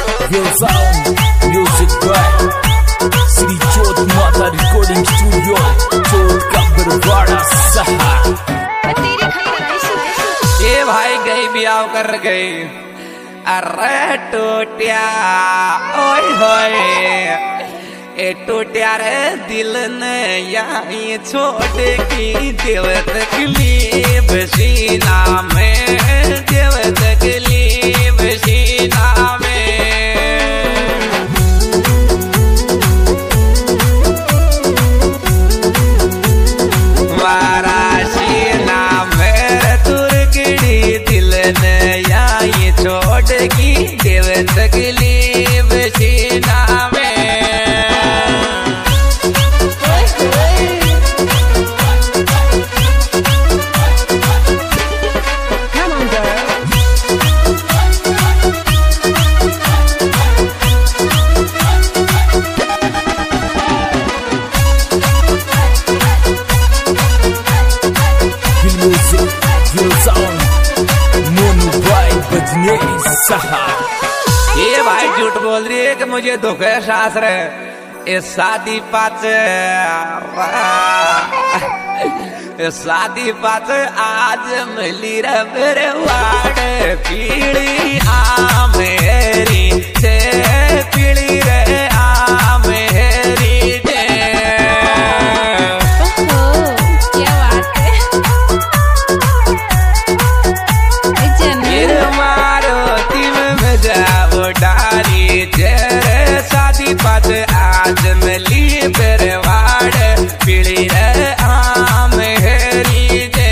Real Sound Music by Sri Jyot Mata Recording Studio, Jyot का बरवाड़ा सहा। ये भाई गई ब्याह कर गई, अरे टूटिया ओए होए, ए टूटिया रे दिल ने यहीं छोड़ की देव तकलीफ सीना में, देव तकलीफ सीना में। मारा सीना में तुरकड़ी दिल ने यहीं छोड़ की देव तकलीफ सीना में। ये भाई झूठ बोल रही है कि मुझे दुख है शास्त्र, ये शादी पाच शादी पाच आज मिली रे मेरे वाड़ पीड़ी आ मेरी से पीड़ी रे आ मेरी शादी पाच आज मिली मेरे वाड़ पीड़ी रे आ मेरी दे।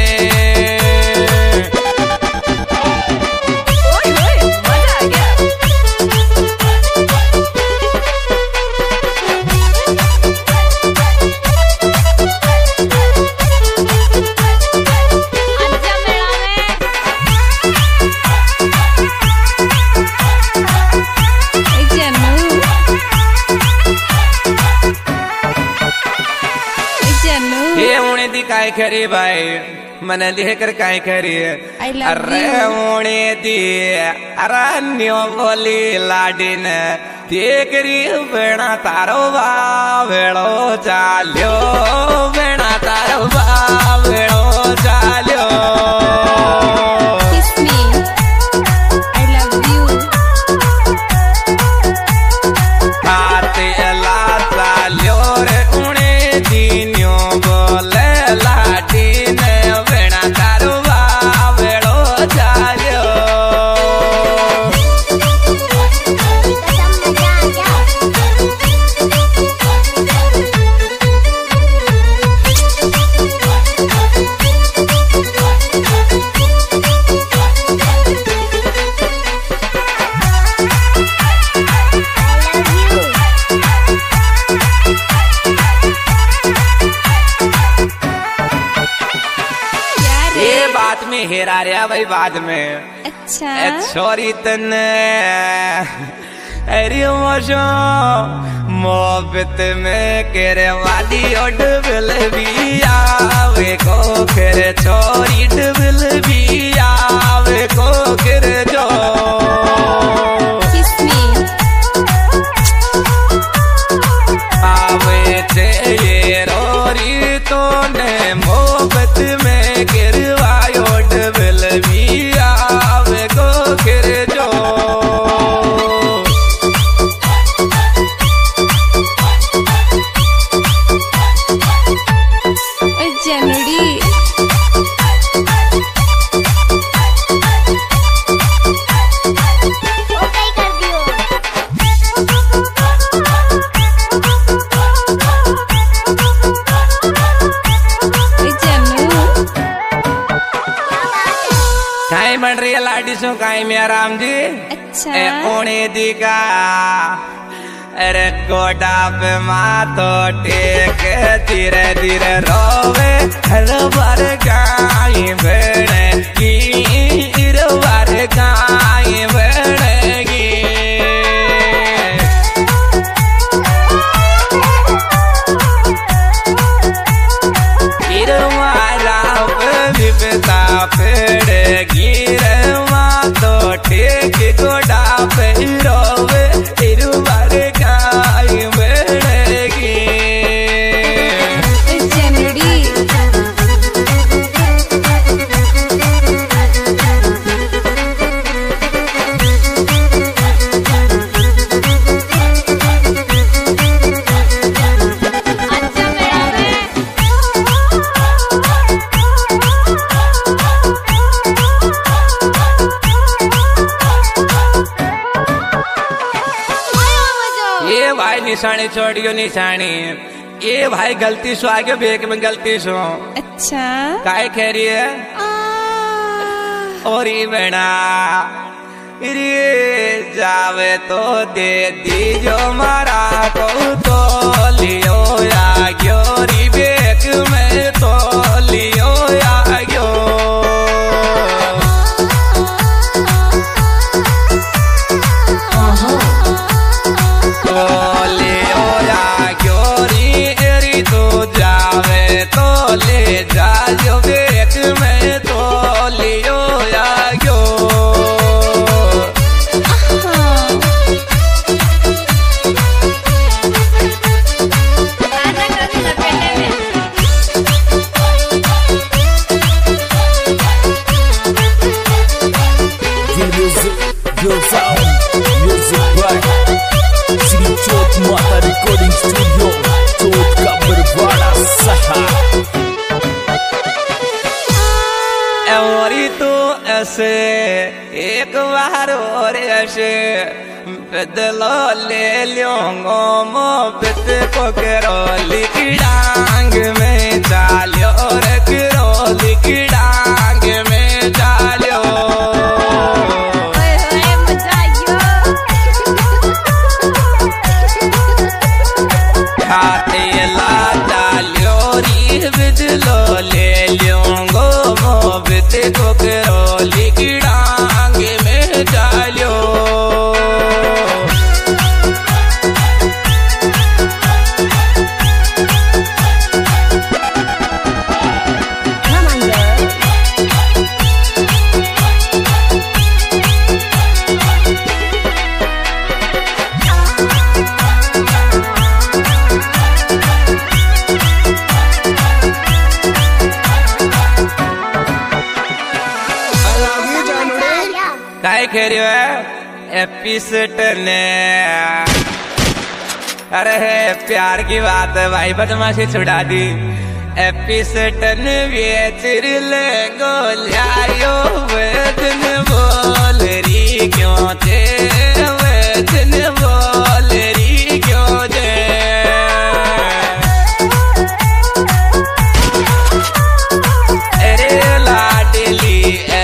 मजा आ गया। ये उन्हें दी काय खरी भाई मन लेकर काय खरी, अरे उन्हें दी अरण्यो बोली लाडिन देखरी बेड़ा तारो बावेड़ो चाल्यो, बेड़ा तारो बावेड़ो चाल्यो। में हेरा रहा भाई बाद में। अच्छा छोरी तने अरे मोशो मोहब्बत में केरे वाली डुबल भी आवे को फिर छोरी डुबल भी आवे को फिर जो आवे चे रोरी तो ने मोहब्बत में गिरवायो डुबल भी आवे को फिर जो बन रही है लाडी सो काई मिया राम जी। अच्छा ओने दिखा अरे कोटा पे माथो टेक धीरे धीरे रोवे हर बार गाई बेड़ेगी हर बार गाई बेड़ेगी मारा विपता पेड़ेगी रे माँ तो टेक गोडा पे रोवे भाई निशानी छोड़ियो निशानी, ये भाई गलती सो आगे बेक में गलती सो। अच्छा काय कह रही है? और ये बेड़ा रे जावे तो दे दीजो मारा को तो लियो या ग्योरी बेक में तो लियो या ग्यो। ले जाओ बेक में तो लियो या गयो। Your sound, music by Shri Jyot Mata Recording Studio, Jyot का बरवाड़ा सहा। और तो ऐसे एक बार और ऐसे बदलो ले लूंगो मोहब्बत को करोली की डांग में डालियो रे करोली की डांग में डालियो। खाते ला डालियो री बदलो ले लूंगो मोहब्बत को करोली की डांग में डालियो। काय कह रही है एपिसोड ने? अरे प्यार की बात है भाई, बदमाशी छुड़ा दी। एपिसोड ने बेच ले गोलियायो वेदन बोल रही क्यों थे, वेदन बोल रही क्यों थे। अरे लाडली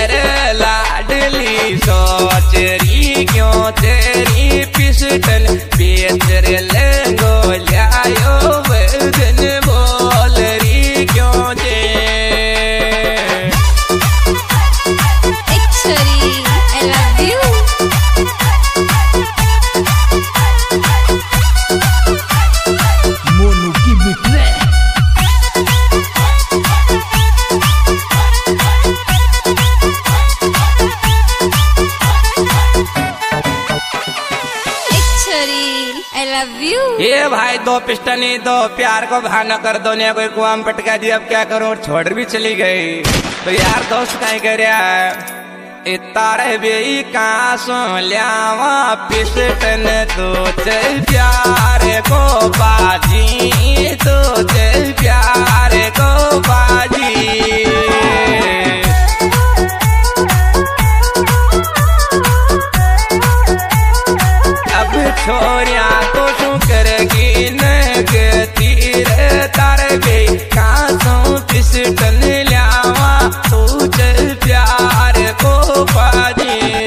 सोच रही क्यों तेरी पिस्टल बेच ले गोलियायो वेदन बोल रही क्यों थे। I love you। मोनू की बिटरे I love you। ये भाई दो पिस्टनी दो प्यार को बहाना कर दो, ने कोई कुआं में पटका दिया, अब क्या करूं, छोड़ भी चली गई। तो यार दोस्त क्या कह रहा है? इतारे भी कहाँ सो लियावा पिस्टन तो चल प्यार को बाजी, तो चल प्यार को बाजी। अब छोरिया तो शू करेगी न तीर तारे बे कासों पिस्टन लियावा तू चल प्यार को बाजी।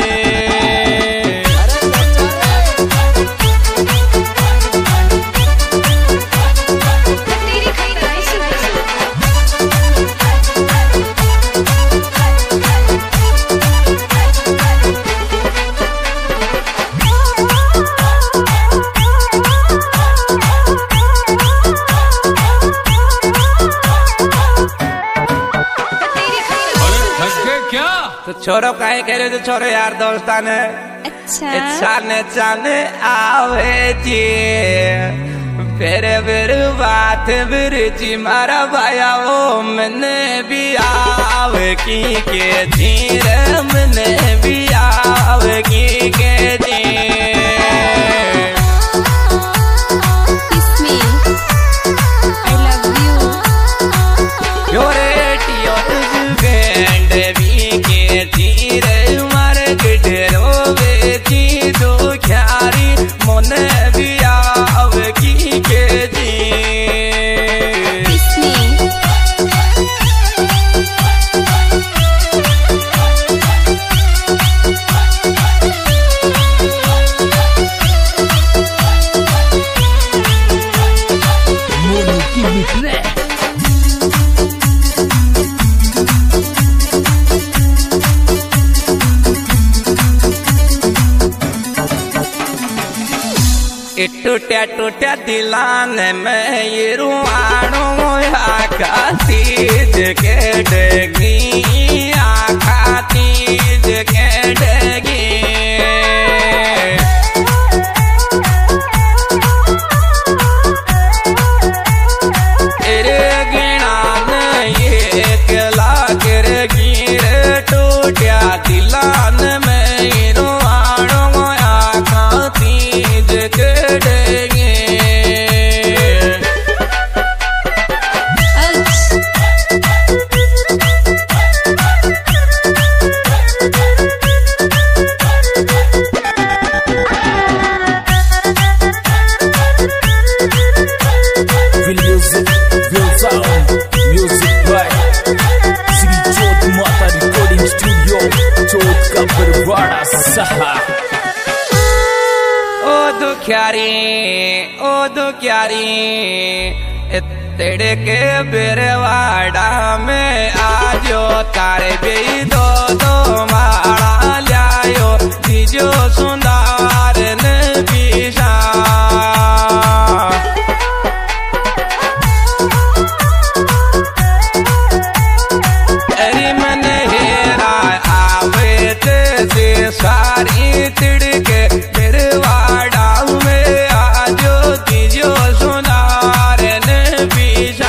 तो छोरो काहे कह रहे हो? तो छोरो यार दोस्तान अच्छा चाने आवे जी फिर बात बिरची मारा भाया ओ मैंने भी आवे की के धीरे मैंने भी आवे की के मोने भी टूटा टूटा दिलान में ये रुआणो आखा तीज के डगी आखा तीज के डगी दिलान में रुआणो आखा तीज के डगे ओ दुखियारी तेरे के बिरवाड़ा में आजो तारे भी दो माड़ा लायो तीजो सुंदर ने पीछा अरे मन हेरा आवे ते सारी तिड़के बिरवाड़ा में आजो तीजो सुनार ने पीछा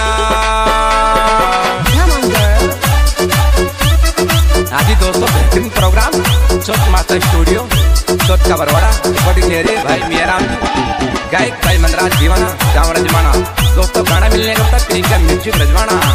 आदि दोस्तों बेहतरीन program Chauth master studio Chauth का बरवाड़ा रिकॉर्डिंग है भाई मेरा गायक भाई मनराज दीवाना जामरा जमाना दोस्तों गाना मिलने का तक का म्यूजिक रजवाना